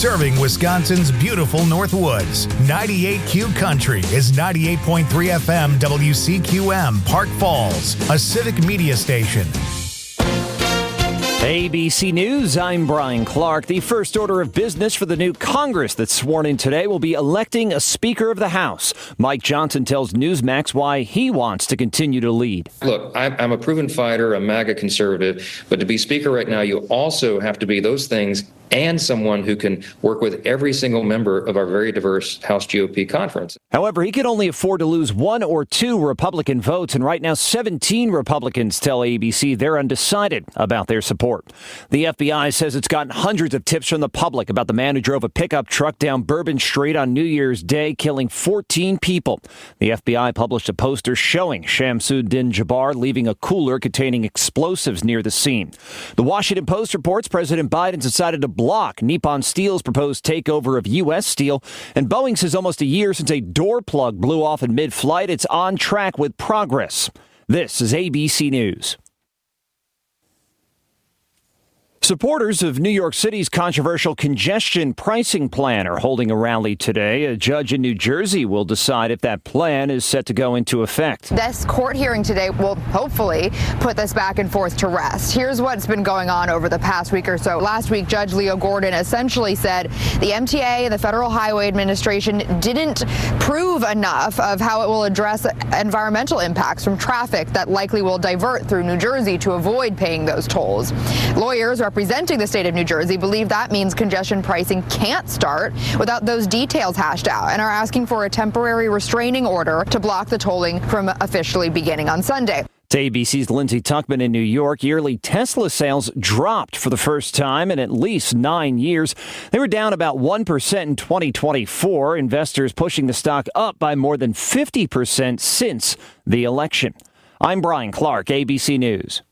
serving Wisconsin's beautiful North Woods. 98Q Country is 98.3 FM WCQM Park Falls, a civic media station. ABC News, I'm Brian Clark. The first order of business for the new Congress that's sworn in today will be electing a Speaker of the House. Mike Johnson tells Newsmax why he wants to continue to lead. Look, I'm a proven fighter, a MAGA conservative, but to be Speaker right now, you also have to be those things and someone who can work with every single member of our very diverse House GOP conference. However, he can only afford to lose 1 or 2 Republican votes, and right now 17 Republicans tell ABC they're undecided about their support. The FBI says it's gotten hundreds of tips from the public about the man who drove a pickup truck down Bourbon Street on New Year's Day, killing 14 people. The FBI published a poster showing Shamsuddin Jabbar leaving a cooler containing explosives near the scene. The Washington Post reports President Biden decided to block Nippon Steel's proposed takeover of U.S. Steel, and Boeing says almost a year since a door plug blew off in mid-flight, it's on track with progress. This is ABC News. Supporters of New York City's controversial congestion pricing plan are holding a rally today. A judge in New Jersey will decide if that plan is set to go into effect. This court hearing today will hopefully put this back and forth to rest. Here's what's been going on over the past week or so. Last week, Judge Leo Gordon essentially said the MTA and the Federal Highway Administration didn't prove enough of how it will address environmental impacts from traffic that likely will divert through New Jersey to avoid paying those tolls. Lawyers representing the state of New Jersey believe that means congestion pricing can't start without those details hashed out and are asking for a temporary restraining order to block the tolling from officially beginning on Sunday. To ABC's Lindsay Tuckman in New York, yearly Tesla sales dropped for the first time in at least 9 years. They were down about 1% in 2024, investors pushing the stock up by more than 50% since the election. I'm Brian Clark, ABC News.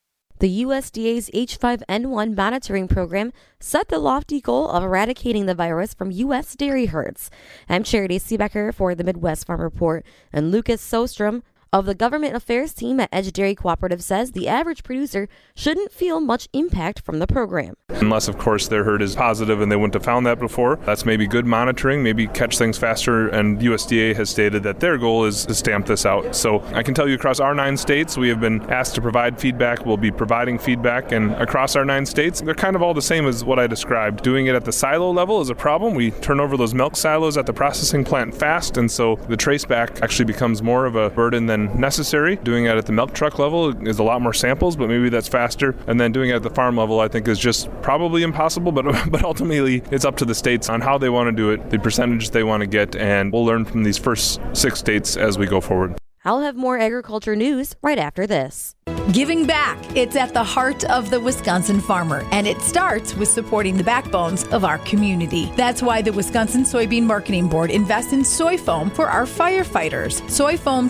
The USDA's H5N1 monitoring program set the lofty goal of eradicating the virus from U.S. dairy herds. I'm Charity Seebecker for the Midwest Farm Report, and Lucas Sostrom of the Government Affairs team at Edge Dairy Cooperative says the average producer shouldn't feel much impact from the program. Unless, of course, their herd is positive and they wouldn't have found that before. That's maybe good monitoring, maybe catch things faster, and USDA has stated that their goal is to stamp this out. So I can tell you across our 9 states, we have been asked to provide feedback. We'll be providing feedback, and across our 9 states, they're kind of all the same as what I described. Doing it at the silo level is a problem. We turn over those milk silos at the processing plant fast, and so the traceback actually becomes more of a burden than necessary. Doing it at the milk truck level is a lot more samples, but maybe that's faster. And then doing it at the farm level, I think, is just probably impossible, but ultimately it's up to the states on how they want to do it, the percentage they want to get, and we'll learn from these first 6 states as we go forward. I'll have more agriculture news right after this. Giving back. It's at the heart of the Wisconsin farmer, and it starts with supporting the backbones of our community. That's why the Wisconsin Soybean Marketing Board invests in soy foam for our firefighters. Soy foam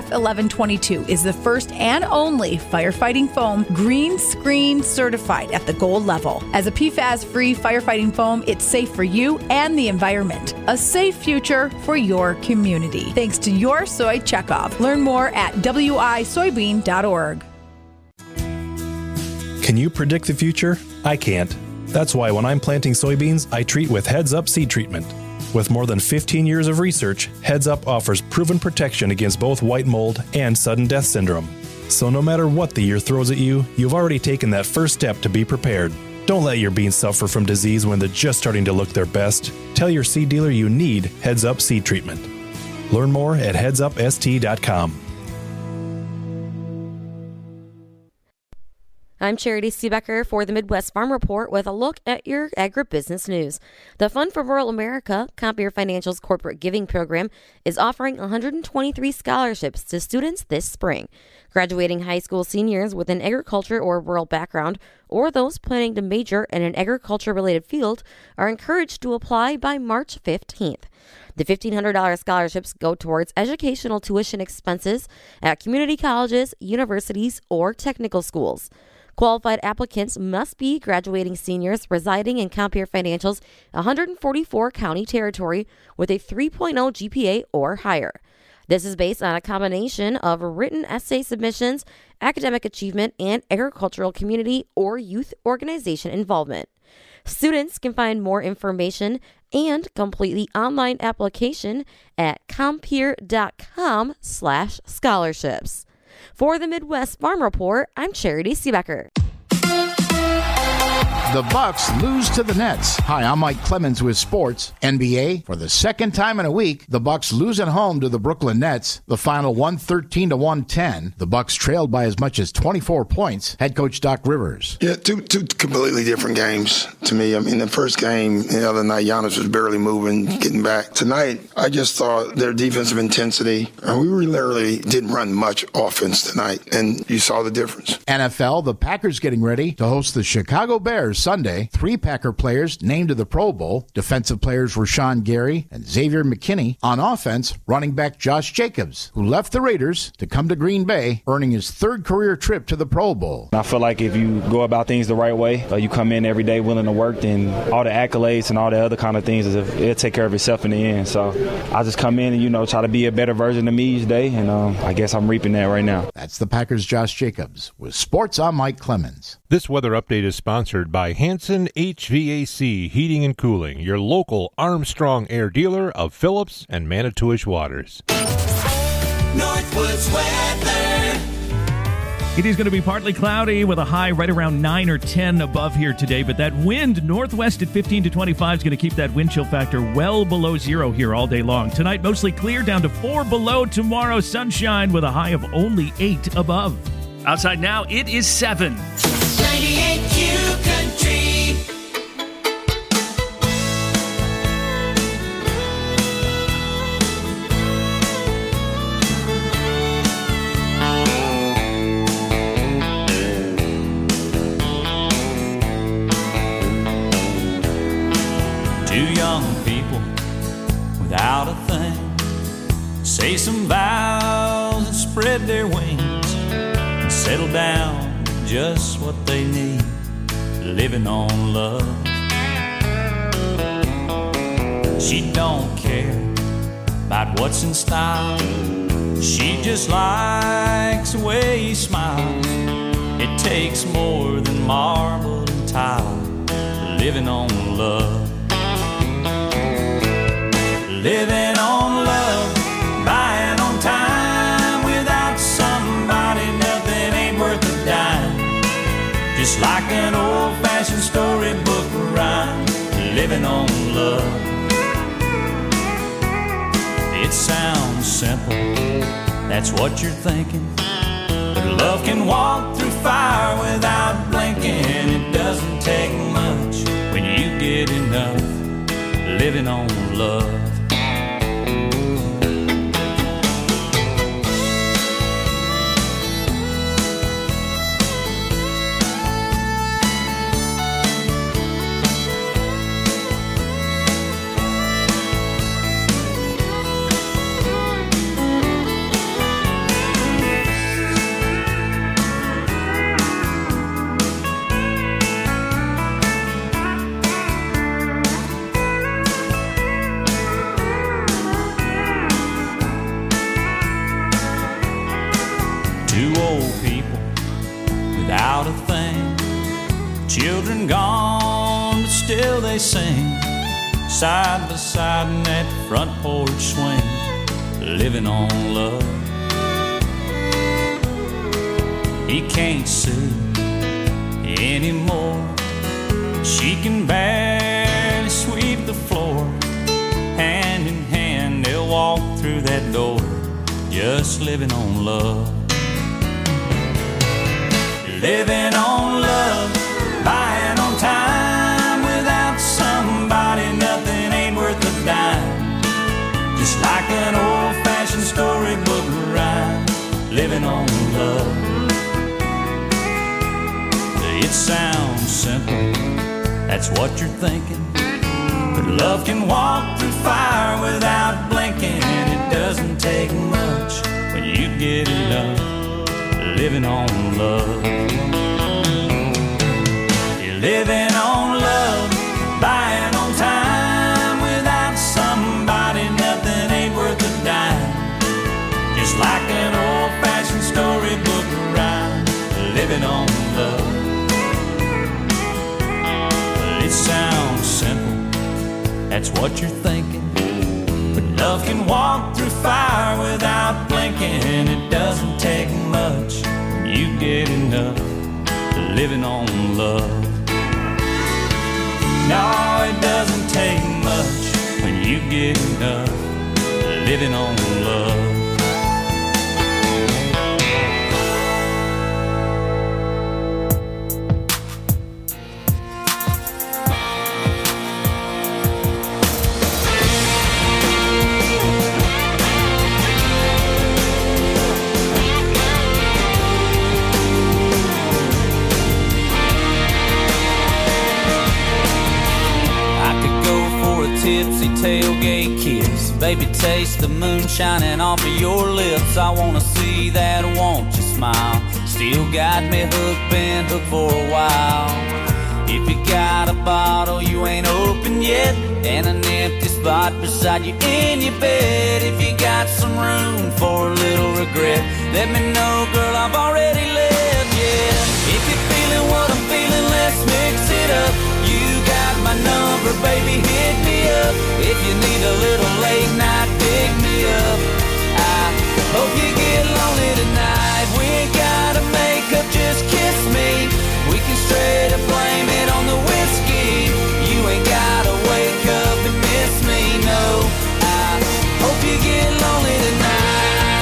TF1122 is the first and only firefighting foam green screen certified at the gold level. As a PFAS-free firefighting foam, it's safe for you and the environment. A safe future for your community. Thanks to your soy checkoff. Learn more at wisoybean.org. Can you predict the future? I can't. That's why when I'm planting soybeans, I treat with Heads Up seed treatment. With more than 15 years of research, Heads Up offers proven protection against both white mold and sudden death syndrome. So no matter what the year throws at you, you've already taken that first step to be prepared. Don't let your beans suffer from disease when they're just starting to look their best. Tell your seed dealer you need Heads Up seed treatment. Learn more at headsupst.com. I'm Charity Seebecker for the Midwest Farm Report with a look at your agribusiness news. The Fund for Rural America, Compeer Financial's corporate giving program, is offering 123 scholarships to students this spring. Graduating high school seniors with an agriculture or rural background, or those planning to major in an agriculture-related field, are encouraged to apply by March 15th. The $1,500 scholarships go towards educational tuition expenses at community colleges, universities, or technical schools. Qualified applicants must be graduating seniors residing in Compeer Financial's 144 county territory with a 3.0 GPA or higher. This is based on a combination of written essay submissions, academic achievement, and agricultural community or youth organization involvement. Students can find more information and complete the online application at compeer.com/scholarships. For the Midwest Farm Report, I'm Charity Seebecker. The Bucks lose to the Nets. Hi, I'm Mike Clemens with Sports. NBA, for the second time in a week, the Bucks lose at home to the Brooklyn Nets. The final 113-110. The Bucks trailed by as much as 24 points. Head coach Doc Rivers. Yeah, two completely different games to me. I mean, the first game the other night, Giannis was barely moving, getting back. Tonight, I just thought their defensive intensity, we literally didn't run much offense tonight, and you saw the difference. NFL, the Packers getting ready to host the Chicago Bears Sunday. 3 Packer players named to the Pro Bowl. Defensive players Rashawn Gary and Xavier McKinney. On offense, running back Josh Jacobs, who left the Raiders to come to Green Bay, earning his 3rd career trip to the Pro Bowl. I feel like if you go about things the right way, you come in every day willing to work, then all the accolades and all the other kind of things, it'll take care of itself in the end. So I just come in and, try to be a better version of me each day, and I guess I'm reaping that right now. That's the Packers' Josh Jacobs. With Sports, I'm Mike Clemens. This weather update is sponsored by Hanson HVAC Heating and Cooling, your local Armstrong Air dealer of Phillips and Manitowish Waters. Northwoods weather. It is going to be partly cloudy with a high right around 9 or 10 above here today, but that wind northwest at 15 to 25 is going to keep that wind chill factor well below 0 here all day long. Tonight, mostly clear, down to 4 below. Tomorrow, sunshine with a high of only 8 above. Outside now, it is 7. 98Q Country. Two young people without a thing say some vows and spread their wings and settle down just what they need, living on love. She don't care about what's in style, she just likes the way he smiles. It takes more than marble and tile, living on love. Living on love, buying on time. Without somebody, nothing ain't worth a dime. Just like an old-fashioned storybook rhyme, living on love. It sounds simple, that's what you're thinking, but love can walk through fire without blinking. It doesn't take much when you get enough, living on love. Without a thing, children gone, but still they sing, side by side in that front porch swing, living on love. He can't see anymore, she can barely sweep the floor. Hand in hand they'll walk through that door, just living on love. Living on love, buying on time. Without somebody, nothing ain't worth a dime. Just like an old-fashioned storybook rhyme, living on love. It sounds simple, that's what you're thinking, but love can walk through fire without blinking. It doesn't take much when you get enough, living on love. You're living on love, buying on time. Without somebody, nothing ain't worth a dime. Just like an old-fashioned storybook rhyme, living on love. It sounds that's what you're thinking. But love can walk through fire without blinking. It doesn't take much when you get enough living on love. No, it doesn't take much when you get enough living on love. Tipsy tailgate kiss, baby, taste the moon shining off of your lips. I wanna see that won't you smile. Still got me hooked, been hooked for a while. If you got a bottle you ain't opened yet, and an empty spot beside you in your bed, if you got some room for a little regret, let me know, girl, I've already left, yeah. If you're feeling what I'm feeling, let's mix it up. You got my number, baby, hit me up. If you need a little late night, pick me up. I hope you get lonely tonight. We ain't gotta make up, just kiss me. We can straight up blame it on the whiskey. You ain't gotta wake up and miss me, no. I hope you get lonely tonight.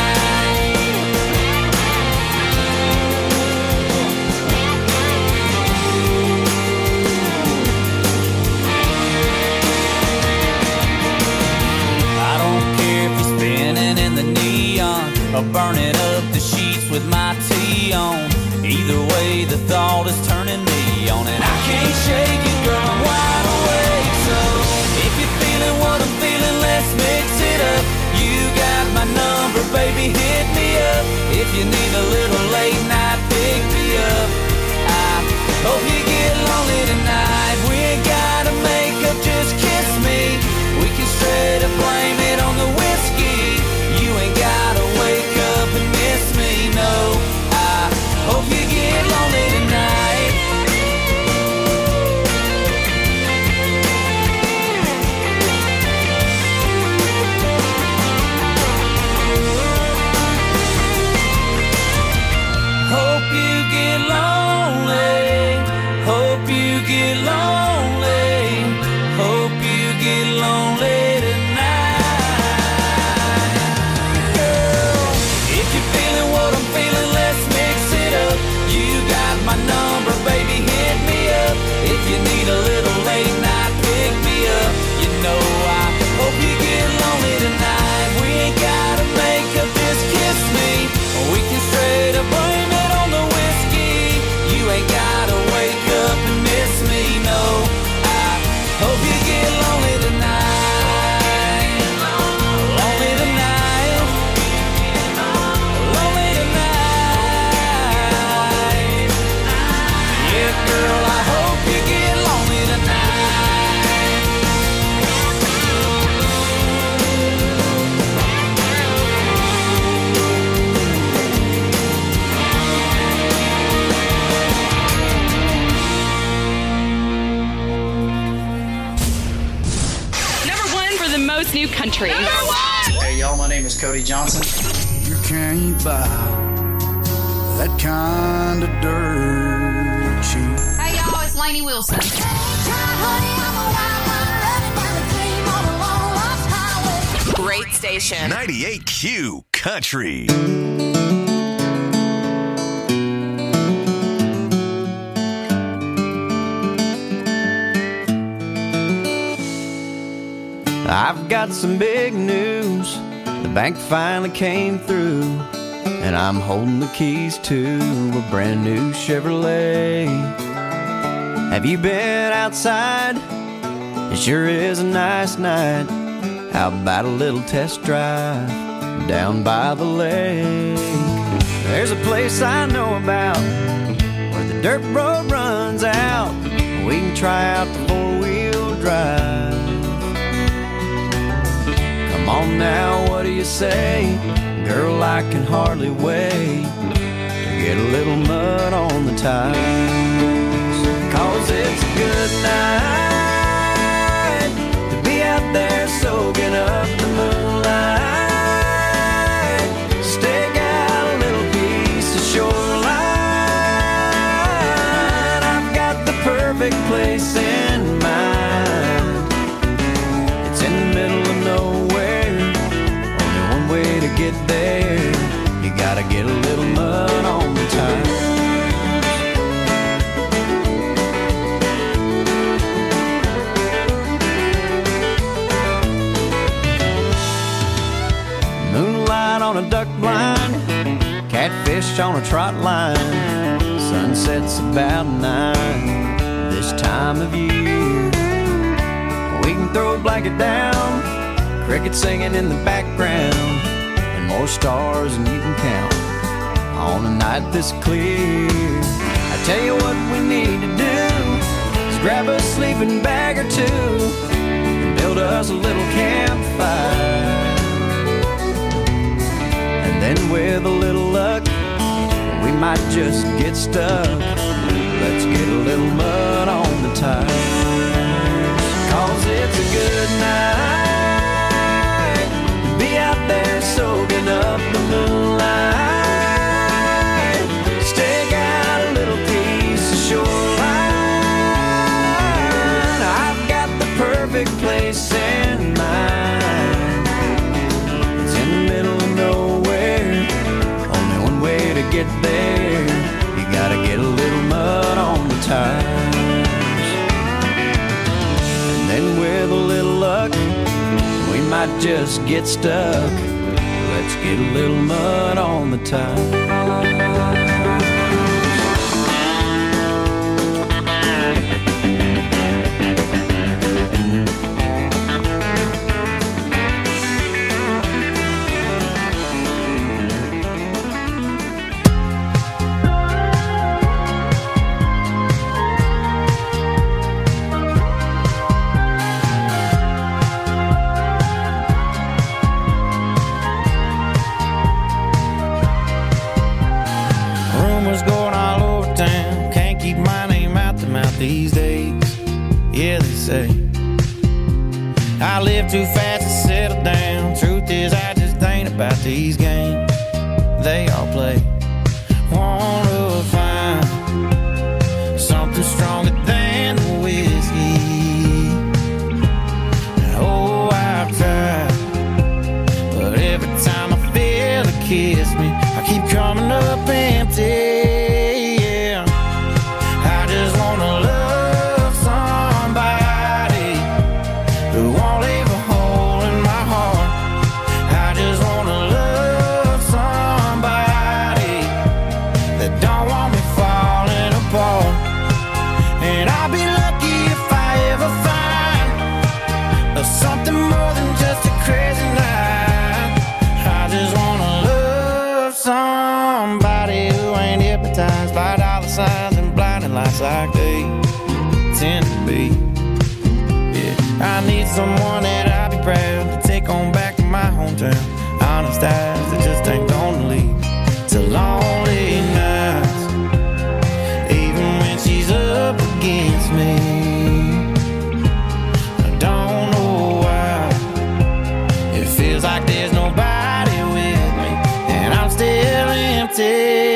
Or burning up the sheets with my tea on. Either way, the thought is turning me on, and I can't shake it, girl, I'm wide awake. So if you're feeling what I'm feeling, let's mix it up. You got my number, baby, hit me up. If you need a little late night, pick me up. I hope you get lonely tonight. We ain't gotta make up, just kiss me. We can straight up blame it on the whiskey. You ain't gotta wake up and miss me, no. I hope you get lonely tonight. Hope you get lonely. Hope you get lonely. Hope you get lonely tonight. My number, baby, hit me up. If you need a little late night, pick me up. You know I hope you get lonely tonight. We ain't gotta make up, just kiss me. We can straight up blame it on the whiskey. You ain't gotta wake up and miss me, no. I hope you get lonely tonight. Lonely tonight. Lonely tonight. Girl, I hope you get lonely tonight. Number one for the most new country. Number one! Hey, y'all, my name is Cody Johnson. You can't buy that kind of dirt cheap. Hey, y'all, it's Lainey Wilson. Great station. 98Q Country. I've got some big news. The bank finally came through, and I'm holding the keys to a brand new Chevrolet. Have you been outside? It sure is a nice night. How about a little test drive down by the lake? There's a place I know about where the dirt road runs out. We can try out the four-wheel drive. Come on now, what do you say? Girl, I can hardly wait to get a little mud on the tires. 'Cause it's a good night to be out finish on a trot line. Sunset's about 9 this time of year. We can throw a blanket down, crickets singing in the background, and more stars than you can count on a night this clear. I tell you what we need to do is grab a sleeping bag or two and build us a little campfire. And then with a little luck, we might just get stuck. Let's get a little mud on the tires, 'cause it's a good night to be out there soaking up the moonlight. Stake out a little piece of shoreline. I've got the perfect place in mind. It's in the middle of nowhere, only one way to get there. You gotta get a little mud on the tires. And then with a little luck, we might just get stuck. Let's get a little mud on the tires. These days, yeah, they say I live too fast to settle down. Truth is, I just ain't about these games they all play. Wanna find something stronger than the whiskey. Oh, I've tried, but every time I feel it kiss me, I keep coming up empty. Like they tend to be. Yeah, I need someone that I'll be proud to take on back to my hometown. Honest eyes that just ain't gonna lead to lonely nights, even when she's up against me. I don't know why it feels like there's nobody with me, and I'm still empty.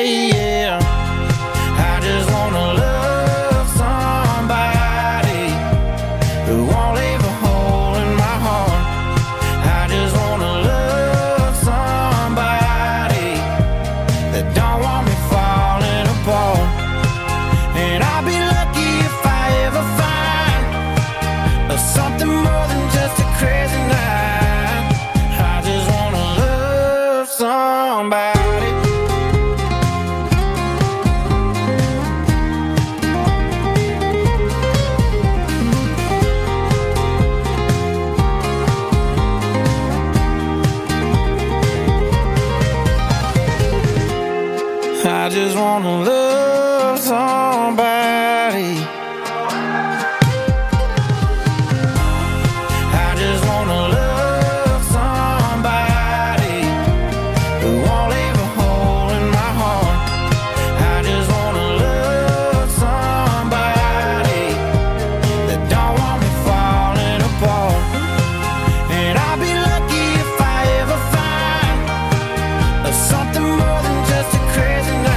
I just wanna love somebody. I just wanna love somebody who won't leave a hole in my heart. I just wanna love somebody that don't want me falling apart. And I'll be lucky if I ever find something more than just a crazy night.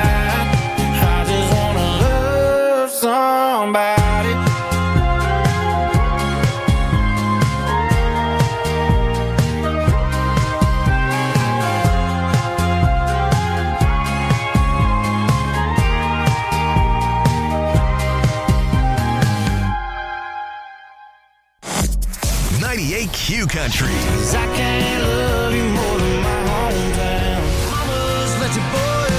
Q Country. I can't love you more than my hometown. Mamas, let your boy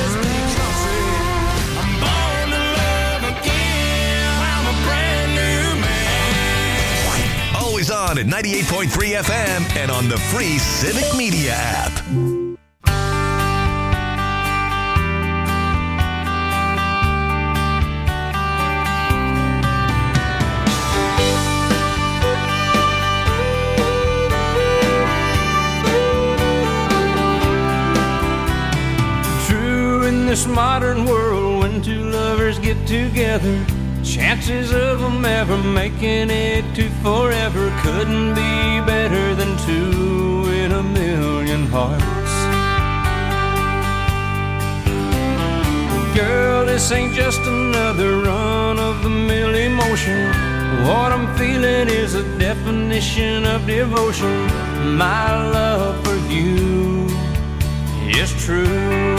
on at 98.3 FM and on the free Civic Media app. True in this modern world, when two lovers get together, chances of them ever making it to forever couldn't be better than two in a million hearts. Girl, this ain't just another run-of-the-mill emotion. What I'm feeling is a definition of devotion. My love for you is true.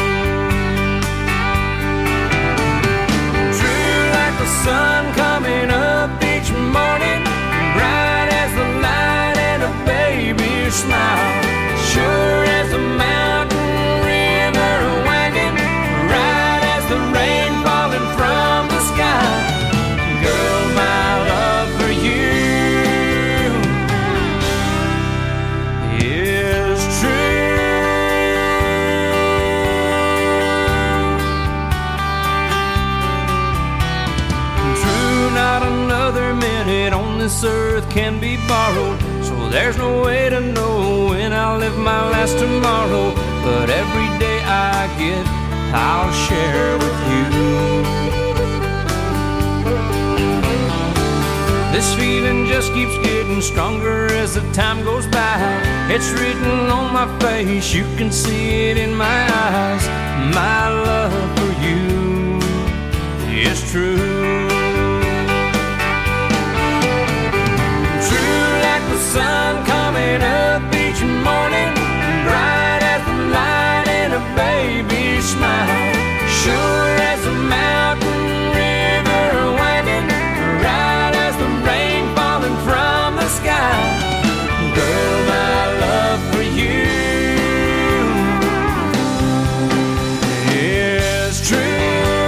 The sun coming up each morning, bright as the light and a baby's smile, sure as a mountain river winding, right as the rain falling from the sky. Girl, my love for you is true. Not another minute on this earth can be borrowed, so there's no way to know when I'll live my last tomorrow. But every day I get, I'll share with you. This feeling just keeps getting stronger as the time goes by. It's written on my face, you can see it in my eyes. My love for you is true. The sun coming up each morning, bright as the light and a baby's smile, sure as a mountain river winding, right as the rain falling from the sky. Girl, my love for you is true.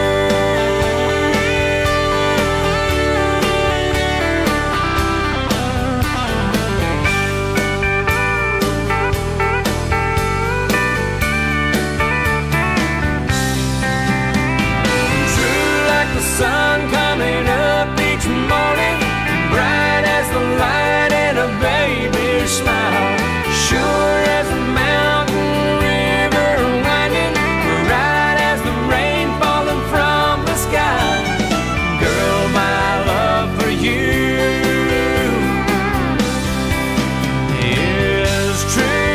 Sun coming up each morning, bright as the light and a baby's smile, sure as a mountain river winding, right as the rain falling from the sky. Girl, my love for you is true.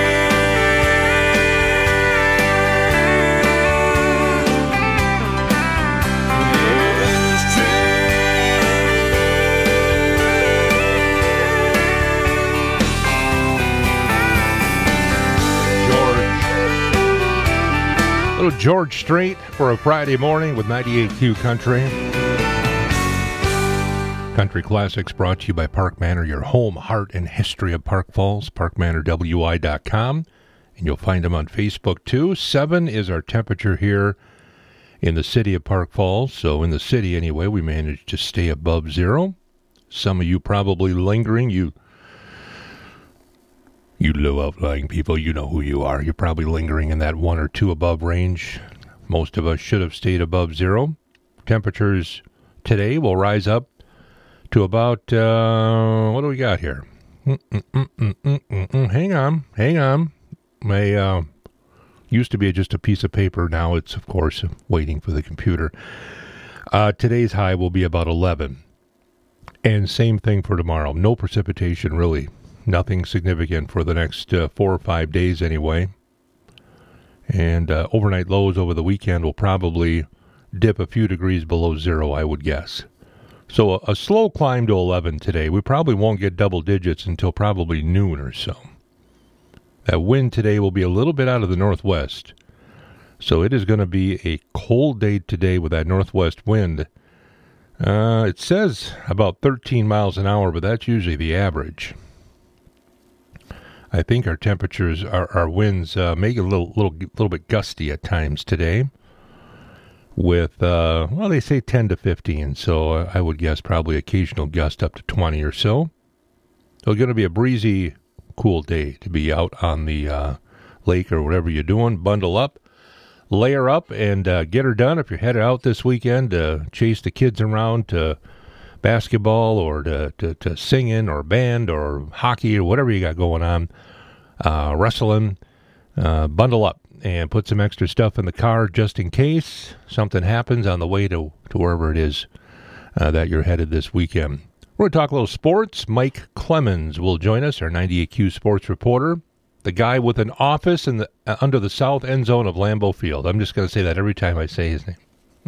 Little George Strait for a Friday morning with 98Q Country. Country Classics brought to you by Park Manor, your home, heart, and history of Park Falls. ParkManorWI.com. And you'll find them on Facebook, too. 7 is our temperature here in the city of Park Falls. So in the city, anyway, we managed to stay above zero. Some of you probably lingering. You low outlying people, you know who you are. You're probably lingering in that 1 or 2 above range. Most of us should have stayed above zero. Temperatures today will rise up to about, what do we got here? Hang on. My used to be just a piece of paper. Now it's, of course, waiting for the computer. Today's high will be about 11. And same thing for tomorrow. No precipitation, really. Nothing significant for the next 4 or 5 days anyway. And overnight lows over the weekend will probably dip a few degrees below zero, I would guess. So a slow climb to 11 today. We probably won't get double digits until probably noon or so. That wind today will be a little bit out of the northwest. So it is going to be a cold day today with that northwest wind. It says about 13 miles an hour, but that's usually the average. I think our temperatures, our winds make it a little bit gusty at times today. With they say 10 to 15, so I would guess probably occasional gust up to 20 or so. So it's going to be a breezy, cool day to be out on the lake or whatever you're doing. Bundle up, layer up, and get her done. If you're headed out this weekend to chase the kids around to basketball or to singing or band or hockey or whatever you got going on, wrestling, bundle up and put some extra stuff in the car just in case something happens on the way to wherever it is that you're headed this weekend. We're going to talk a little sports. Mike Clemens will join us, our 98Q sports reporter, the guy with an office in the under the south end zone of Lambeau Field. I'm just going to say that every time I say his name.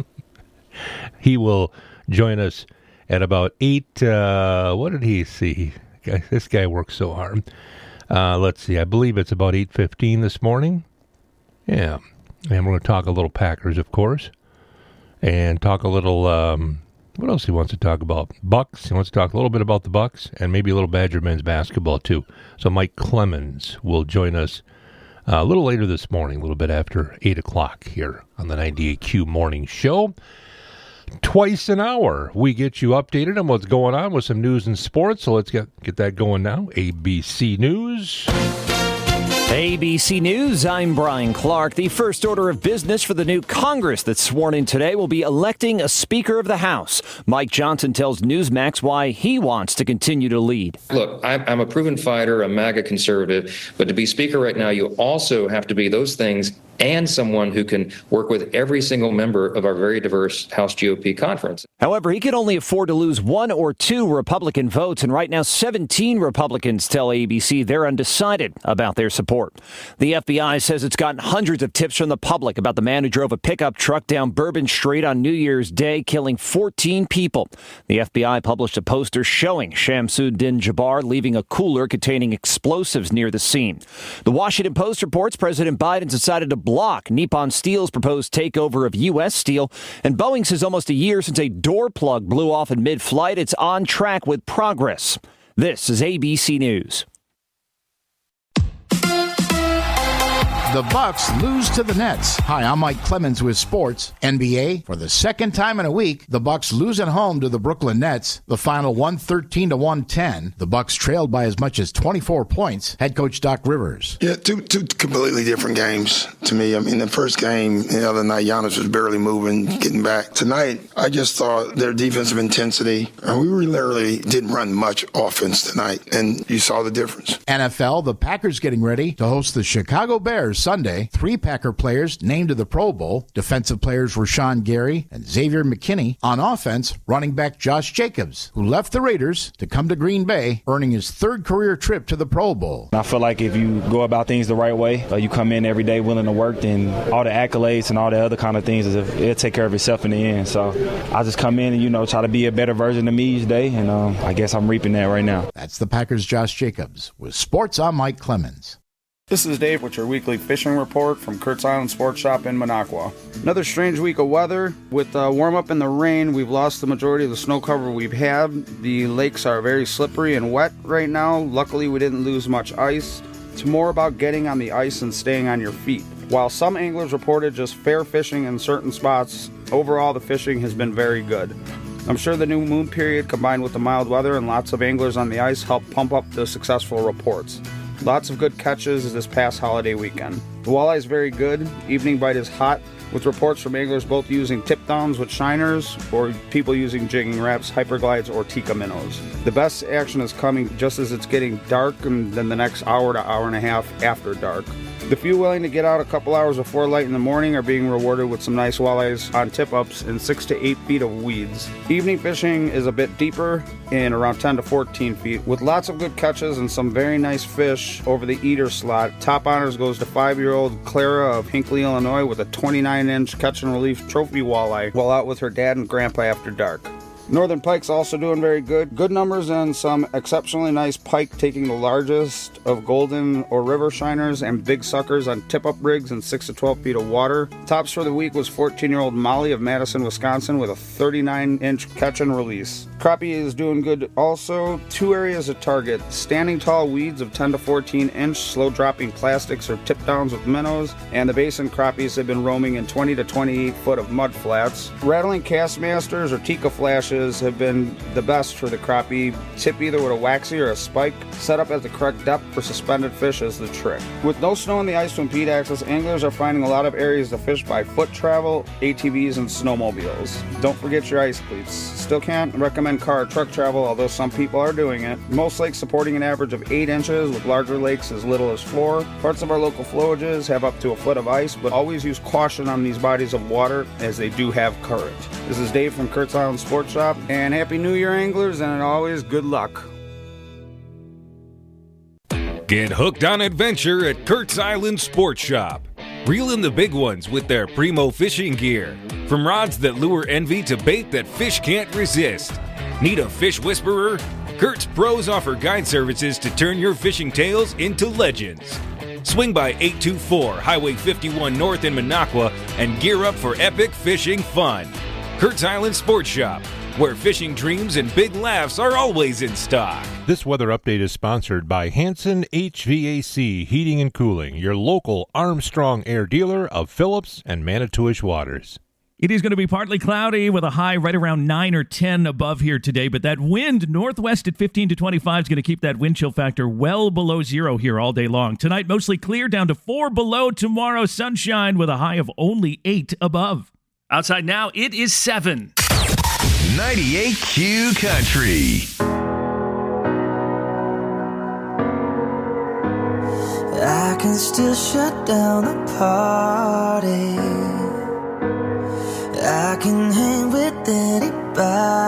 He will join us at about 8, what did he see? This guy works so hard. Let's see, I believe it's about 8:15 this morning. Yeah, and we're going to talk a little Packers, of course, and talk a little, what else he wants to talk about? Bucks. He wants to talk a little bit about the Bucks and maybe a little Badger men's basketball, too. So Mike Clemens will join us a little later this morning, a little bit after 8 o'clock here on the 98Q Morning Show. Twice an hour, we get you updated on what's going on with some news and sports. So let's get that going now. ABC News. ABC News, I'm Brian Clark. The first order of business for the new Congress that's sworn in today will be electing a Speaker of the House. Mike Johnson tells Newsmax why he wants to continue to lead. Look, I'm a proven fighter, a MAGA conservative, but to be Speaker right now, you also have to be those things and someone who can work with every single member of our very diverse House GOP conference. However, he can only afford to lose 1 or 2 Republican votes, and right now 17 Republicans tell ABC they're undecided about their support. The FBI says it's gotten hundreds of tips from the public about the man who drove a pickup truck down Bourbon Street on New Year's Day, killing 14 people. The FBI published a poster showing Shamsuddin Jabbar leaving a cooler containing explosives near the scene. The Washington Post reports President Biden decided to block Nippon Steel's proposed takeover of U.S. Steel, and Boeing says almost a year since a door plug blew off in mid-flight, it's on track with progress. This is ABC News. The Bucks lose to the Nets. Hi, I'm Mike Clemens with sports. NBA, for the second time in a week, the Bucks lose at home to the Brooklyn Nets. The final 113-110. The Bucks trailed by as much as 24 points. Head coach Doc Rivers. Yeah, two completely different games to me. I mean, the first game the other night, Giannis was barely moving, getting back. Tonight, I just thought their defensive intensity, we literally didn't run much offense tonight, and you saw the difference. NFL, the Packers getting ready to host the Chicago Bears Sunday. 3 Packer players named to the Pro Bowl. Defensive players Rashawn Gary and Xavier McKinney. On offense, running back Josh Jacobs, who left the Raiders to come to Green Bay, earning his 3rd career trip to the Pro Bowl. I feel like if you go about things the right way, you come in every day willing to work, then all the accolades and all the other kind of things, it'll take care of itself in the end. So I just come in and, try to be a better version of me each day, and I guess I'm reaping that right now. That's the Packers' Josh Jacobs. With sports, I'm Mike Clemens. This is Dave with your weekly fishing report from Kurt's Island Sports Shop in Minocqua. Another strange week of weather. With the warm-up and the rain, we've lost the majority of the snow cover we've had. The lakes are very slippery and wet right now. Luckily, we didn't lose much ice. It's more about getting on the ice and staying on your feet. While some anglers reported just fair fishing in certain spots, overall the fishing has been very good. I'm sure the new moon period combined with the mild weather and lots of anglers on the ice helped pump up the successful reports. Lots of good catches this past holiday weekend. The walleye is very good. Evening bite is hot, with reports from anglers both using tip downs with shiners or people using jigging wraps, hyperglides, or Tikka minnows. The best action is coming just as it's getting dark and then the next hour to hour and a half after dark. The few willing to get out a couple hours before light in the morning are being rewarded with some nice walleyes on tip-ups and 6 to 8 feet of weeds. Evening fishing is a bit deeper in around 10 to 14 feet with lots of good catches and some very nice fish over the eater slot. Top honors goes to 5-year-old Clara of Hinckley, Illinois with a 29-inch catch and release trophy walleye while out with her dad and grandpa after dark. Northern pike's also doing very good. Good numbers and some exceptionally nice pike taking the largest of golden or river shiners and big suckers on tip-up rigs in 6 to 12 feet of water. Tops for the week was 14-year-old Molly of Madison, Wisconsin with a 39-inch catch and release. Crappie is doing good also. 2 areas of target. Standing tall weeds of 10 to 14-inch slow-dropping plastics or tip-downs with minnows, and the basin crappies have been roaming in 20 to 28 foot of mud flats. Rattling cast masters or Tikka flashes fishes have been the best for the crappie. Tip either with a waxy or a spike. Set up at the correct depth for suspended fish is the trick. With no snow on the ice to impede access, anglers are finding a lot of areas to fish by foot travel, ATVs, and snowmobiles. Don't forget your ice cleats. Still can't recommend car or truck travel, although some people are doing it. Most lakes supporting an average of 8 inches, with larger lakes as little as 4. Parts of our local flowages have up to a foot of ice, but always use caution on these bodies of water as they do have current. This is Dave from Kurt's Island Sports Shop, and Happy New Year, anglers, and always good luck. Get hooked on adventure at Kurt's Island Sports Shop. Reel in the big ones with their primo fishing gear. From rods that lure envy to bait that fish can't resist. Need a fish whisperer? Kurt's pros offer guide services to turn your fishing tales into legends. Swing by 824 Highway 51 North in Minocqua and gear up for epic fishing fun. Kurt's Island Sports Shop, where fishing dreams and big laughs are always in stock. This weather update is sponsored by Hanson HVAC Heating and Cooling, your local Armstrong Air dealer of Phillips and Manitowish waters. It is going to be partly cloudy with a high right around 9 or 10 above here today, but that wind northwest at 15 to 25 is going to keep that wind chill factor well below 0 here all day long. Tonight, mostly clear, down to 4 below. Tomorrow, sunshine with a high of only 8 above. Outside now, it is 7. 98Q Country. I can still shut down the party. I can hang with anybody.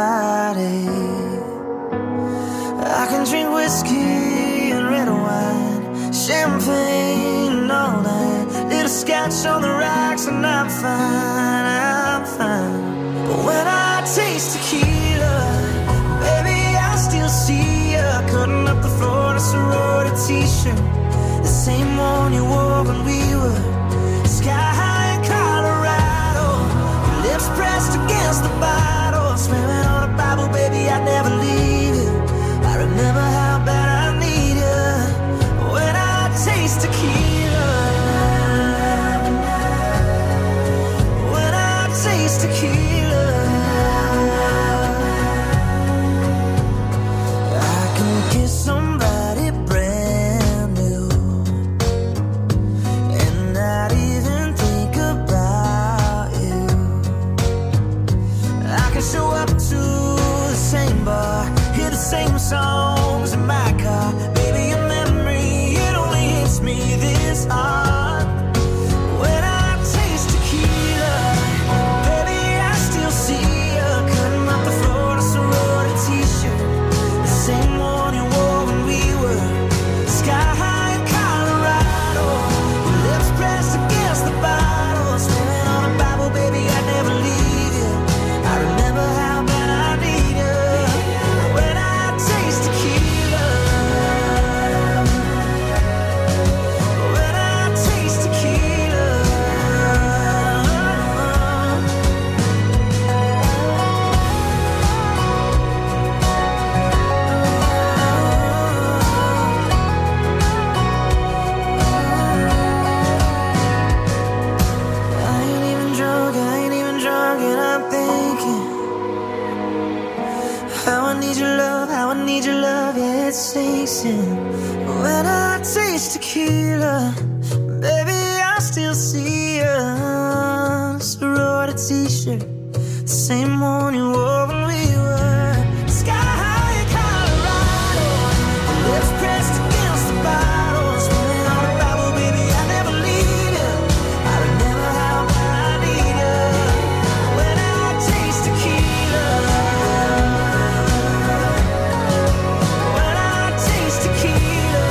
I can drink whiskey and red wine, champagne all night, little scotch on the rocks, and I'm fine, I'm fine. But when I taste tequila, baby, I still see you cutting up the floor in a sorority t-shirt, the same one you wore when we were sky high in Colorado. Lips pressed against the bottle, swearing on a Bible, baby, I'd never leave you. I remember how bad I need you when I taste tequila. When I taste tequila, I can kiss somebody brand new and not even think about you. I can show up to the same bar, hear the same songs in my car. Baby, your memory, it only hits me this hard. When I taste tequila, baby, I still see you cutting up the floor in a sorority t-shirt, the same one you wore when we were sky high in Colorado. Your lips pressed against the bottle, swearing on a Bible, baby, I'd never leave you. I remember how bad I need you when I taste tequila. When I taste tequila. I ain't even drunk, and I'm thinking how I need your love, yeah, it sinks in. When I taste tequila, baby, I still see you. Sorority t-shirt, the same one you wore when we were sky high in Colorado. Lips pressed against the bottle, swearing on a Bible, baby, I never leave you. I remember how bad I need you when I taste tequila. When I taste tequila.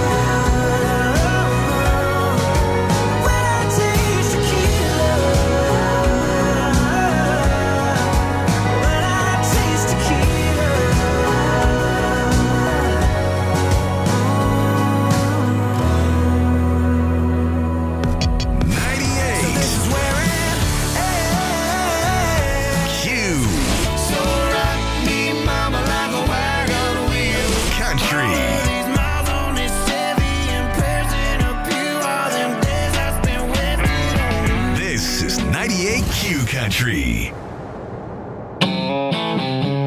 When I taste tequila. When I taste tequila. 98. This is where Q. So rock me, mama, like a wagon wheel. Country. These miles on this Chevy and prayers in a pew, all them days I spent wasted on. This is 98Q Country.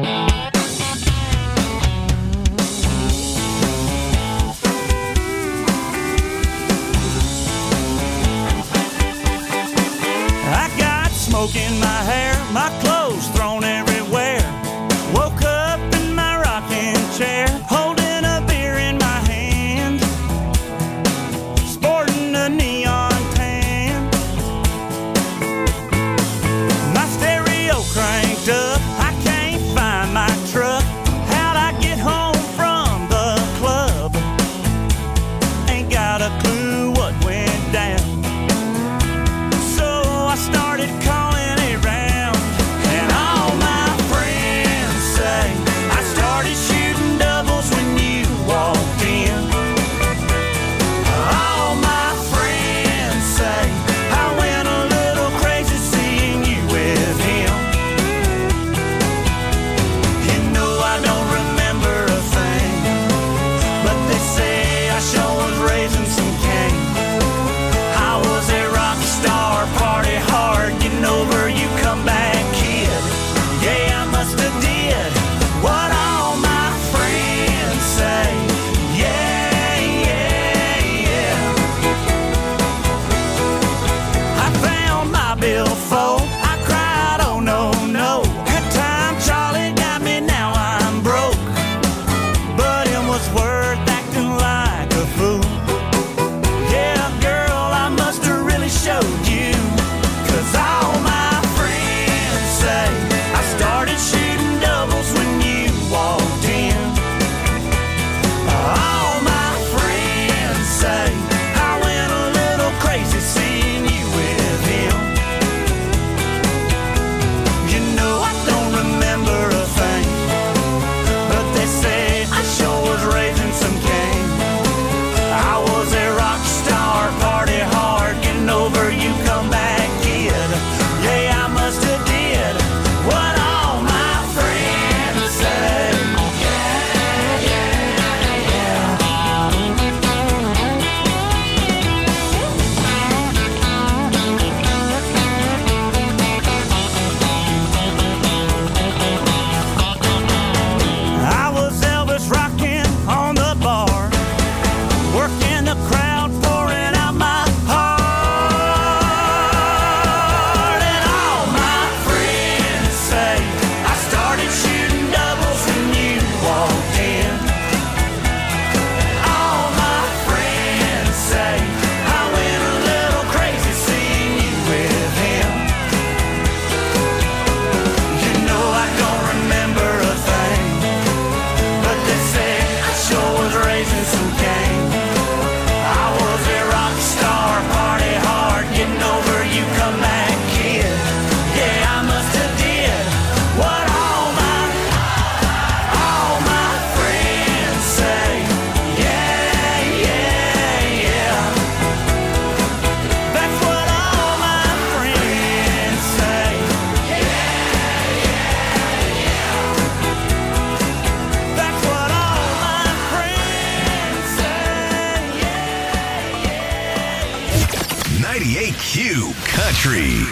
98Q Country.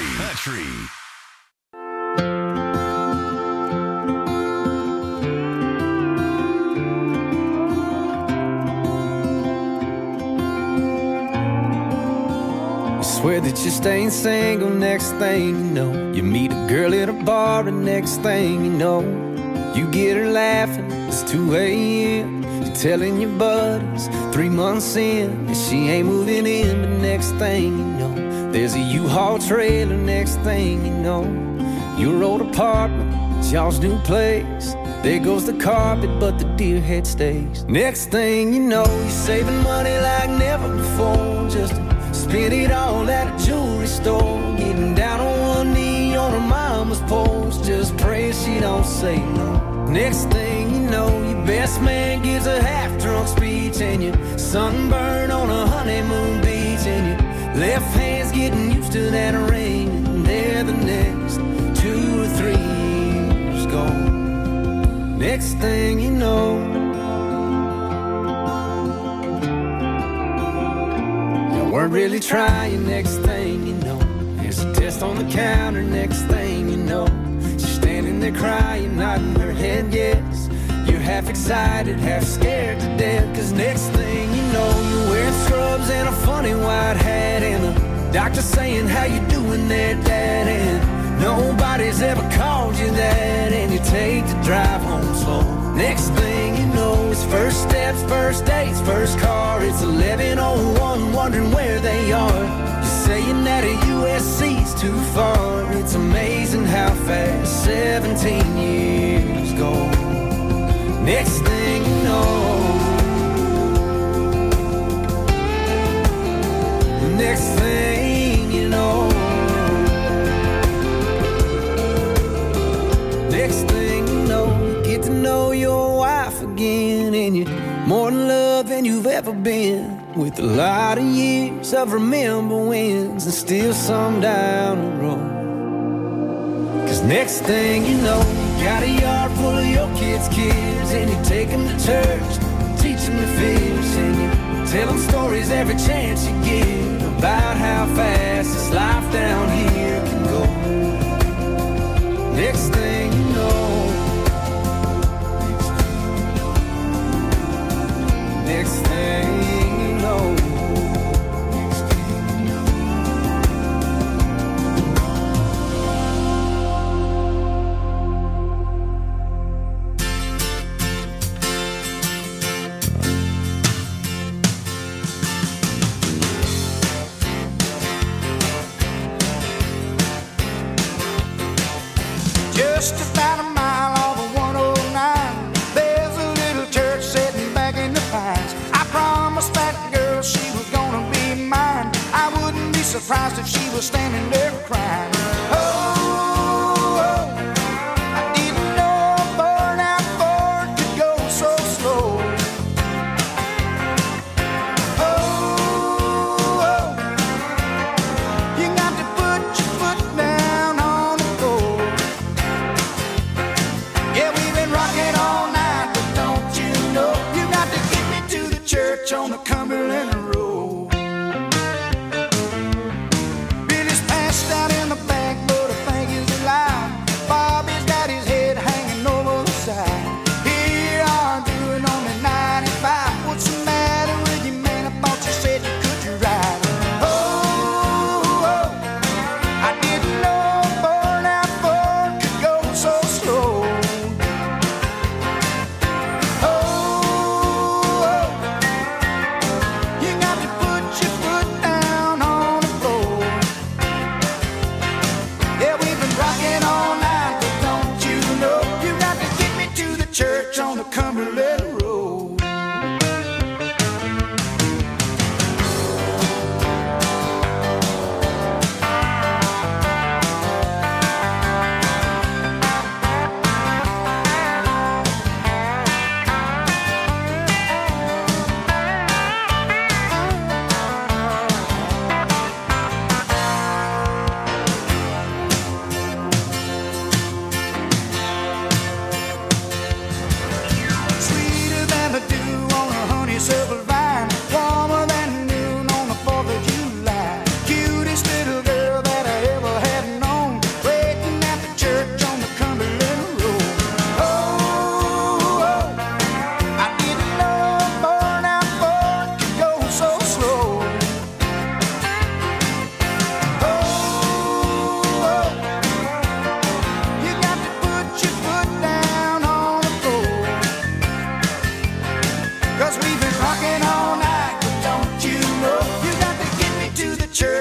Swear that you're staying single, next thing you know, you meet a girl at a bar, and next thing you know, you get her laughing, it's 2 a.m. You're telling your buddies 3 months in and she ain't moving in, but next thing you know, there's a U-Haul trailer, next thing you know, your old apartment, it's y'all's new place. There goes the carpet, but the deer head stays. Next thing you know, you're saving money like never before, just to spend it all at a jewelry store. Getting down on one knee on her mama's porch, just praying she don't say no. Next thing you know, your best man gives a half-drunk speech, and you're sunburned on a honeymoon beach, and your left hand's getting used to that ring, and there the next 2 or 3 years gone. Next thing you know, weren't really trying, next thing you know, there's a test on the counter, next thing you know, she's standing there crying, nodding her head yes. You're half excited, half scared to death, cause next thing you know, you're wearing scrubs and a funny white hat, and the doctor saying, how you doing there, Dad? And nobody's ever called you that, and you take the drive home slow. Next thing you know, it's first steps, first dates, first car. It's 11:01, wondering where they are. You're saying that a USC's too far. It's amazing how fast 17 years go. Next thing you know, next thing you know, next thing you know, you get to know your wife again, and you're more in love than you've ever been, with a lot of years of remember wins and still some down the road. Cause next thing you know, you got a yard full of your kids' kids, and you take them to church, teach them to fish, and you tell them stories every chance you get about how fast this life down here can go. Next thing you know, next thing you know, just about a mile off of 109, there's a little church sitting back in the pines. I promised that girl she was gonna be mine. I wouldn't be surprised if she was standing there crying. Oh, I didn't know a burnout Ford could go so slow. Oh, you got to put your foot down on the floor. Yeah, we've been rocking all night, but don't you know, you got to get me to the church on the Cumberland Road. Billy's passed out in the back, but I think he's alive. Bobby's got his head hanging over the side. Here I'm doing only 95. What's the matter with you, man? I thought you said you could ride. Oh, I didn't know a burnout Ford could go so slow. Oh, you got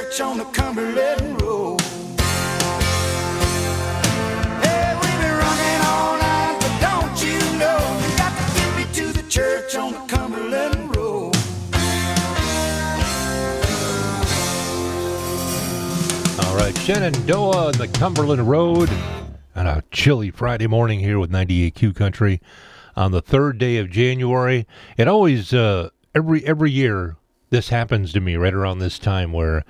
church on the Cumberland Road. Hey, we've been running all night, but don't you know you got to get me to the church on the Cumberland Road. All right, Shenandoah and the Cumberland Road on a chilly Friday morning here with 98Q Country on the 3rd day of January. It always, every year, this happens to me right around this time where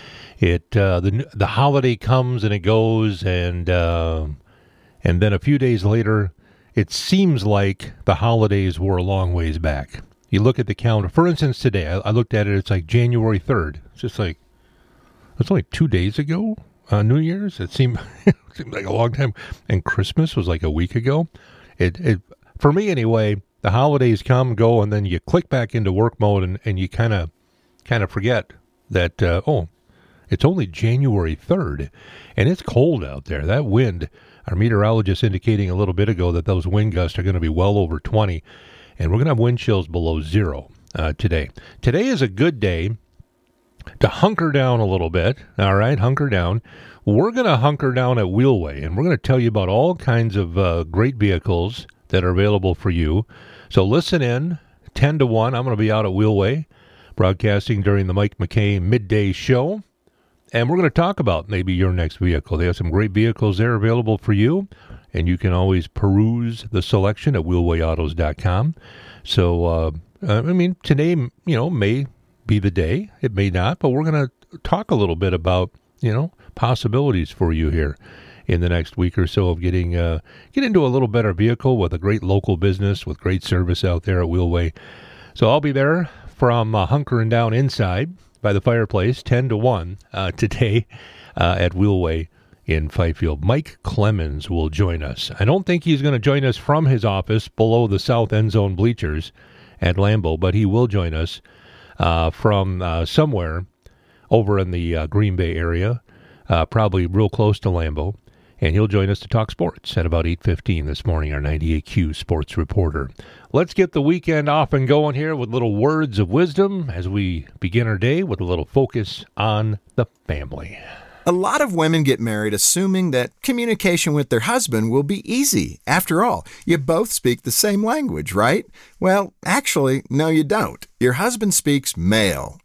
the holiday comes and it goes, and then a few days later, it seems like the holidays were a long ways back. You look at the calendar. For instance, today, I looked at it, it's like January 3rd. It's just like, it's only 2 days ago, New Year's. It seemed like a long time. And Christmas was like a week ago. It for me anyway, the holidays come, go, and then you click back into work mode and you kind of forget that, it's only January 3rd. And it's cold out there. That wind, our meteorologist indicating a little bit ago that those wind gusts are going to be well over 20. And we're going to have wind chills below 0 today. Today is a good day to hunker down a little bit. All right, hunker down. We're going to hunker down at Wheelway, and we're going to tell you about all kinds of great vehicles that are available for you. So listen in, 10 to 1. I'm going to be out at Wheelway, broadcasting during the Mike McKay midday show, and we're going to talk about maybe your next vehicle. They have some great vehicles there available for you, and you can always peruse the selection at wheelwayautos.com. So, today, may be the day. It may not, but we're going to talk a little bit about, possibilities for you here in the next week or so of get into a little better vehicle with a great local business with great service out there at Wheelway. So I'll be there from hunkering down inside by the fireplace 10 to 1 today at Wheelway in Fifield. Mike Clemens will join us. I don't think he's going to join us from his office below the south end zone bleachers at Lambeau, but he will join us from somewhere over in the Green Bay area, probably real close to Lambeau, and he'll join us to talk sports at about 8:15 this morning, our 98Q sports reporter. Let's get the weekend off and going here with little words of wisdom as we begin our day with a little focus on the family. A lot of women get married assuming that communication with their husband will be easy. After all, you both speak the same language, right? Well, actually, no, you don't. Your husband speaks male,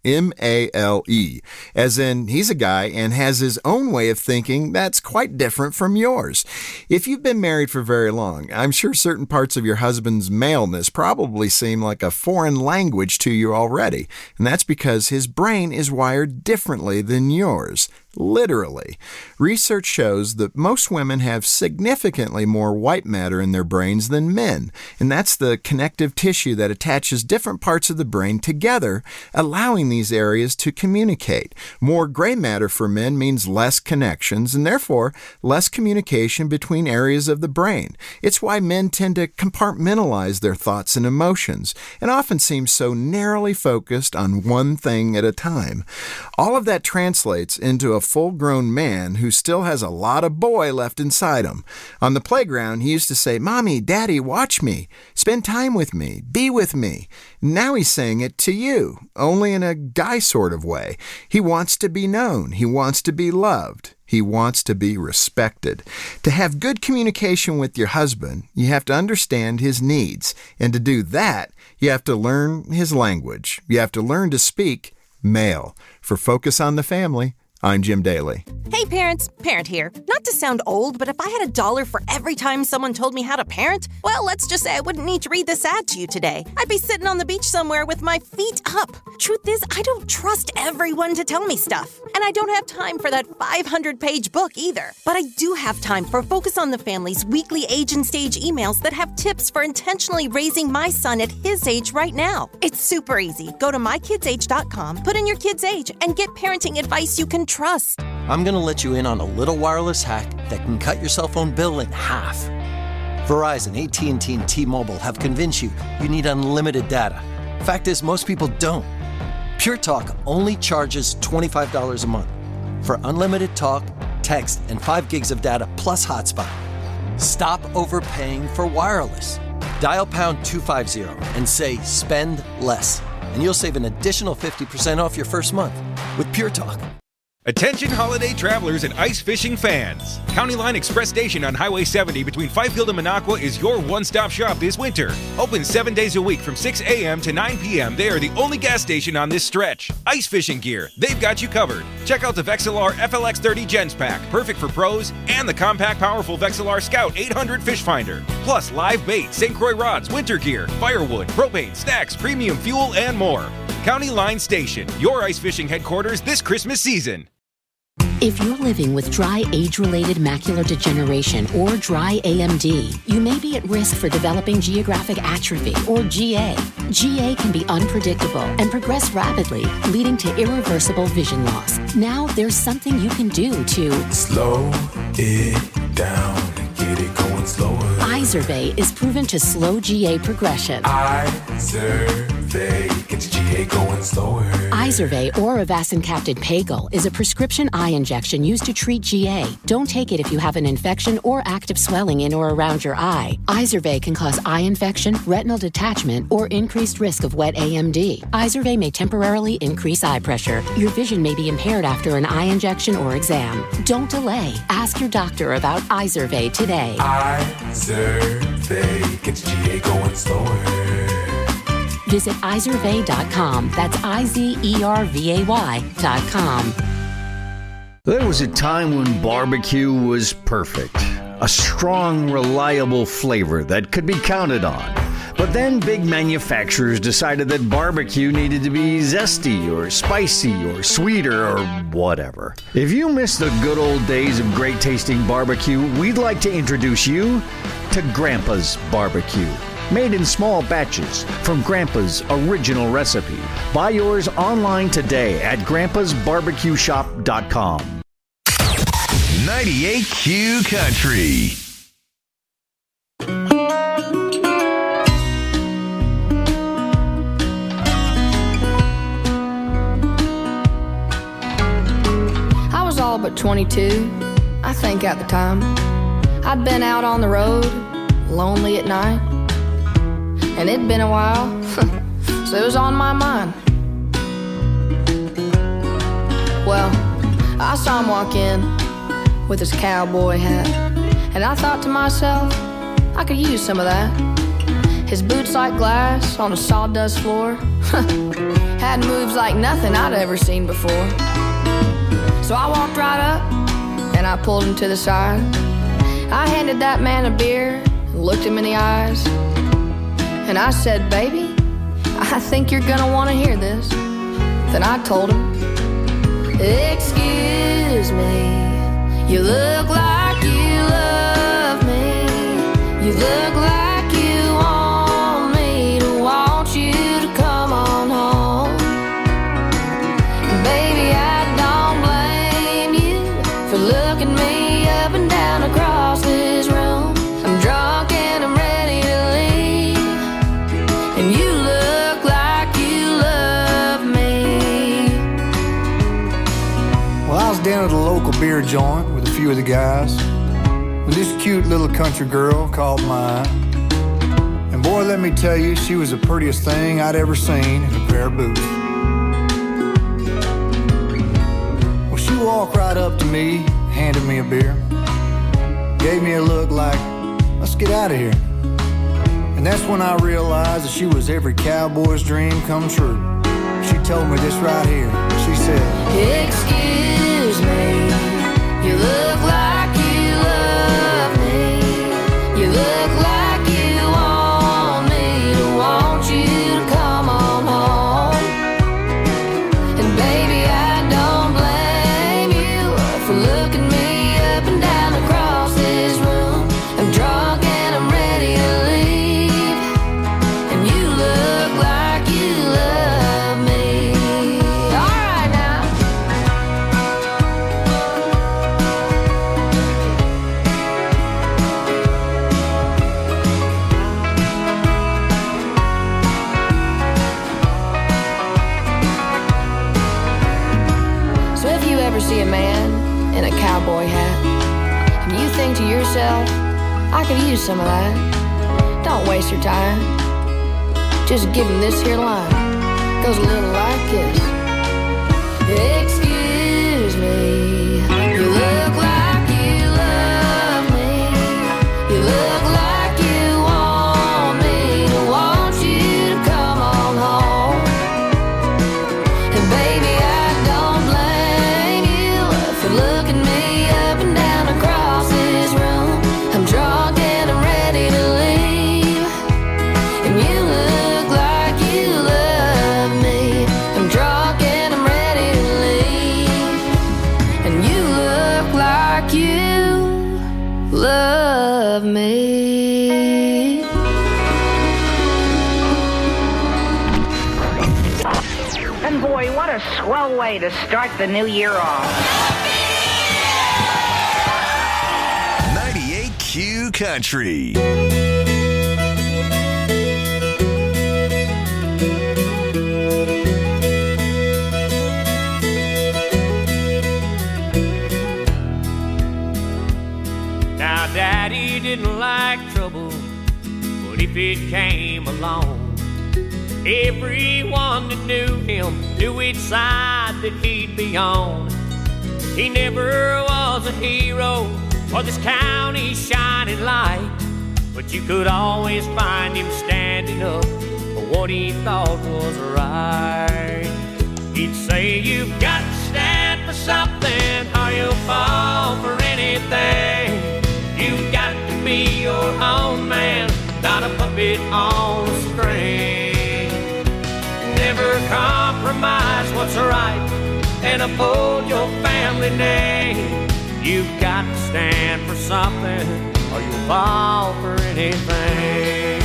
M-A-L-E, as in he's a guy and has his own way of thinking that's quite different from yours. If you've been married for very long, I'm sure certain parts of your husband's maleness probably seem like a foreign language to you already, and that's because his brain is wired differently than yours. Literally. Research shows that most women have significantly more white matter in their brains than men, and that's the connective tissue that attaches different parts of the brain together, allowing these areas to communicate. More gray matter for men means less connections, and therefore less communication between areas of the brain. It's why men tend to compartmentalize their thoughts and emotions, and often seem so narrowly focused on one thing at a time. All of that translates into a full-grown man who still has a lot of boy left inside him. On the playground, he used to say, "Mommy, Daddy, watch me. Spend time with me. Be with me." Now he's saying it to you, only in a guy sort of way. He wants to be known. He wants to be loved. He wants to be respected. To have good communication with your husband, you have to understand his needs. And to do that, you have to learn his language. You have to learn to speak male. For Focus on the Family, I'm Jim Daly. Hey parents, Parent here. Not to sound old, but if I had $1 for every time someone told me how to parent, well, let's just say I wouldn't need to read this ad to you today. I'd be sitting on the beach somewhere with my feet up. Truth is, I don't trust everyone to tell me stuff. And I don't have time for that 500-page book either. But I do have time for Focus on the Family's weekly age and stage emails that have tips for intentionally raising my son at his age right now. It's super easy. Go to mykidsage.com, put in your kid's age, and get parenting advice you can trust. I'm going to let you in on a little wireless hack that can cut your cell phone bill in half. Verizon, AT&T, and T-Mobile have convinced you need unlimited data. Fact is, most people don't. Pure Talk only charges $25 a month for unlimited talk, text, and 5 gigs of data plus hotspot. Stop overpaying for wireless. Dial pound 250 and say spend less, and you'll save an additional 50% off your first month with Pure Talk. Attention holiday travelers and ice fishing fans. County Line Express Station on Highway 70 between Fifield and Minocqua is your one-stop shop this winter. Open 7 days a week from 6 a.m. to 9 p.m. They are the only gas station on this stretch. Ice fishing gear, they've got you covered. Check out the Vexilar FLX30 Gens Pack, perfect for pros, and the compact, powerful Vexilar Scout 800 Fish Finder. Plus live bait, St. Croix rods, winter gear, firewood, propane, snacks, premium fuel, and more. County Line Station, your ice fishing headquarters this Christmas season. If you're living with dry age-related macular degeneration or dry AMD, you may be at risk for developing geographic atrophy or GA. GA can be unpredictable and progress rapidly, leading to irreversible vision loss. Now there's something you can do to slow it down and get it going slower. Izervay is proven to slow GA progression. Izervay gets GA going slower. Izervay or avacincaptad pagel is a prescription eye injection used to treat GA. Don't take it if you have an infection or active swelling in or around your eye. Izervay can cause eye infection, retinal detachment, or increased risk of wet AMD. Izervay may temporarily increase eye pressure. Your vision may be impaired after an eye injection or exam. Don't delay. Ask your doctor about Izervay today. Izervay gets GA going slower. Visit Izervay.com. That's IZERVAY.com. There was a time when barbecue was perfect. A strong, reliable flavor that could be counted on. But then big manufacturers decided that barbecue needed to be zesty or spicy or sweeter or whatever. If you miss the good old days of great tasting barbecue, we'd like to introduce you to Grandpa's Barbecue. Made in small batches from Grandpa's original recipe. Buy yours online today at grandpasbarbecueshop.com. 98Q Country. I was all but 22, I think at the time. I'd been out on the road, lonely at night. And it'd been a while, so it was on my mind. Well, I saw him walk in with his cowboy hat, and I thought to myself, I could use some of that. His boots like glass on a sawdust floor had moves like nothing I'd ever seen before. So I walked right up, and I pulled him to the side. I handed that man a beer and looked him in the eyes. And I said, baby, I think you're gonna wanna hear this. Then I told him, excuse me, you look like you love me. You look like you want me to want you to come on home. And baby, I don't blame you for looking me up and down across this room. I'm drunk and I'm ready to leave. And you look like you love me. Well, I was down at a local beer joint with a few of the guys when this cute little country girl caught my eye. And boy, let me tell you, she was the prettiest thing I'd ever seen in a pair of boots. Well, she walked right up to me, handed me a beer, gave me a look like, let's get out of here. And that's when I realized that she was every cowboy's dream come true. She told me this right here. She said, excuse me, you look like you love me. You look like you want me to want you to come on home. And baby, I don't blame you for looking me up and down across this room. I'm drunk and I'm ready to leave. And you look like you love me. All right now. So if you ever see a man in a cowboy hat and you think to yourself, I could use some of that, don't waste your time. Just give him this here line. Goes a little like this. Excuse me, And boy, what a swell way to start the new year off. 98Q Country. Now, Daddy didn't like trouble, but if it came along, everyone that knew him knew which side that he'd be on. He never was a hero or this county's shining light, but you could always find him standing up for what he thought was right. He'd say, you've got to stand for something or you'll fall for anything. You've got to be your own man, not a puppet on a string. Never compromise what's right and uphold your family name. You've got to stand for something or you'll fall for anything.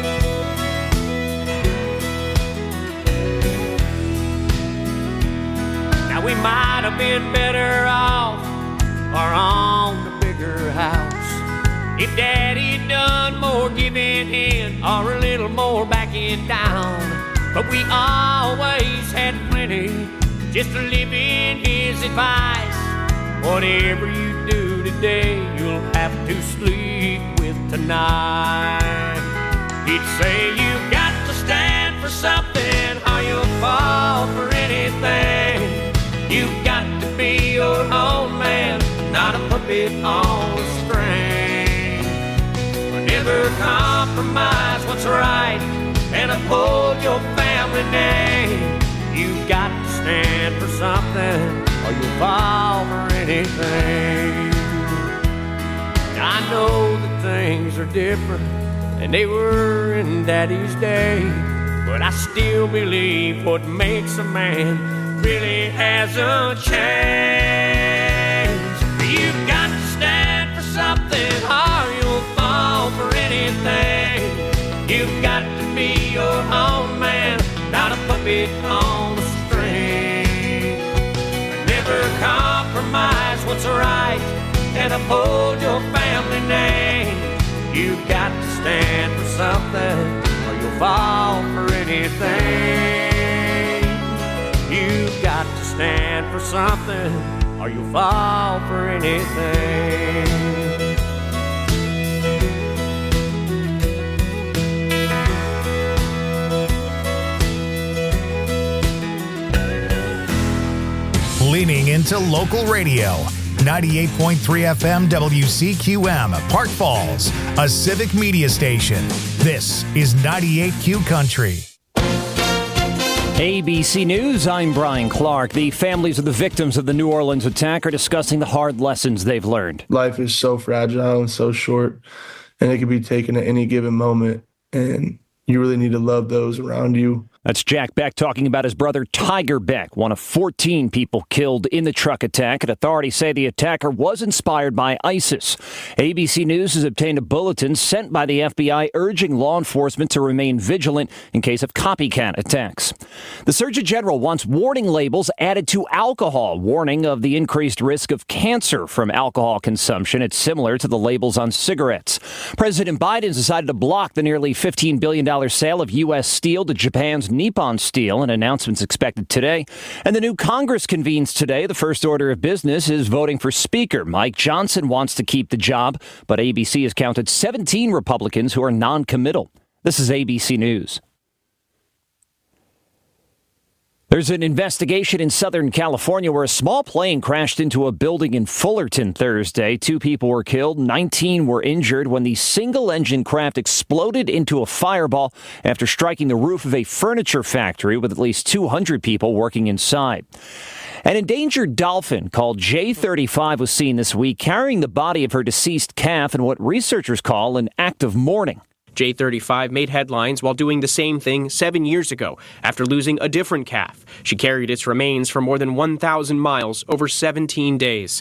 Now we might have been better off or on the bigger house if Daddy'd done more giving in or a little more backing down. But we always had plenty just to live in his advice. Whatever you do today, you'll have to sleep with tonight. He'd say, you've got to stand for something or you'll fall for anything. You've got to be your own man, not a puppet on a string. Never compromise what's right and uphold your family name. You've got to stand for something or you'll fall for anything. I know that things are different than they were in Daddy's day, but I still believe what makes a man really hasn't changed. You've got to stand for something or you'll fall for anything. You've got to be your own man, not a puppet on a string. Never compromise what's right and uphold your family name. You've got to stand for something or you'll fall for anything. You've got to stand for something or you'll fall for anything. Leaning into local radio. 98.3 FM WCQM, Park Falls, a civic media station. This is 98Q Country. ABC News, I'm Brian Clark. The families of the victims of the New Orleans attack are discussing the hard lessons they've learned. Life is so fragile and so short, and it can be taken at any given moment, and you really need to love those around you. That's Jack Beck talking about his brother Tiger Beck, one of 14 people killed in the truck attack. And authorities say the attacker was inspired by ISIS. ABC News has obtained a bulletin sent by the FBI urging law enforcement to remain vigilant in case of copycat attacks. The Surgeon General wants warning labels added to alcohol, warning of the increased risk of cancer from alcohol consumption. It's similar to the labels on cigarettes. President Biden decided to block the nearly $15 billion sale of U.S. steel to Japan's Nippon Steel. An announcement's expected today. And the new Congress convenes today. The first order of business is voting for Speaker. Mike Johnson wants to keep the job, but ABC has counted 17 Republicans who are non-committal. This is ABC News. There's an investigation in Southern California where a small plane crashed into a building in Fullerton Thursday. 2 people were killed, 19 were injured when the single-engine craft exploded into a fireball after striking the roof of a furniture factory with at least 200 people working inside. An endangered dolphin called J35 was seen this week carrying the body of her deceased calf in what researchers call an act of mourning. J35 made headlines while doing the same thing 7 years ago after losing a different calf. She carried its remains for more than 1,000 miles over 17 days.